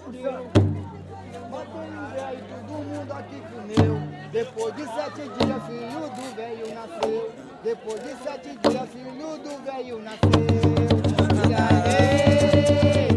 frio. Matei o velho, todo mundo aqui comeu. Depois de 7 dias, filho do velho nasceu. Depois de 7 dias, filho do velho nasceu. E aê,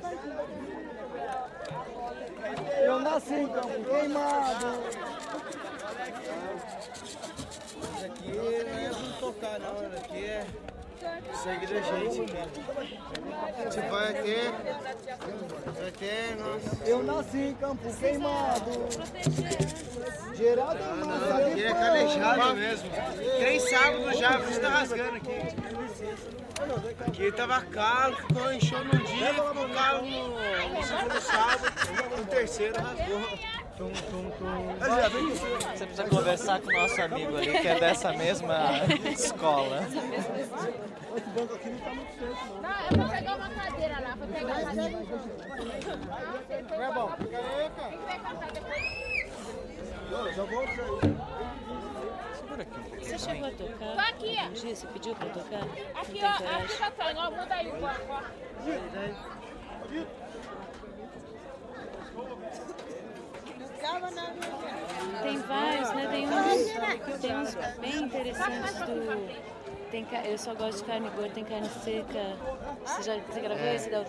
Eu nasci em Campo Queimado. Isso aqui não é pra tocar não, isso aqui é sangue da gente, cara. Você vai ter, nossa. Eu nasci em Campo Queimado. Geraldo Não, aqui é calejado mesmo. 3 sábados já, por isso tá rasgando aqui. Aqui tava calo, ficou encheu num dia, ficou calo no segundo sábado, no terceiro rasgou. Você precisa conversar com o nosso amigo ali, que é dessa mesma escola. Esse banco aqui não tá muito certo, não. Não, eu vou pegar uma cadeira lá, vou pegar uma cadeira. Não é bom? Careca. Quem vai cantar depois? Eu já vou sair. Você chegou a tocar? Tô aqui, ó. Gi, você pediu pra tocar? Aqui, ó, aqui tá atrás, ó, muda aí, ó. Tem vários, né? Tem uns bem interessantes do... Eu só gosto de carne gorda, tem carne seca. Você gravou esse da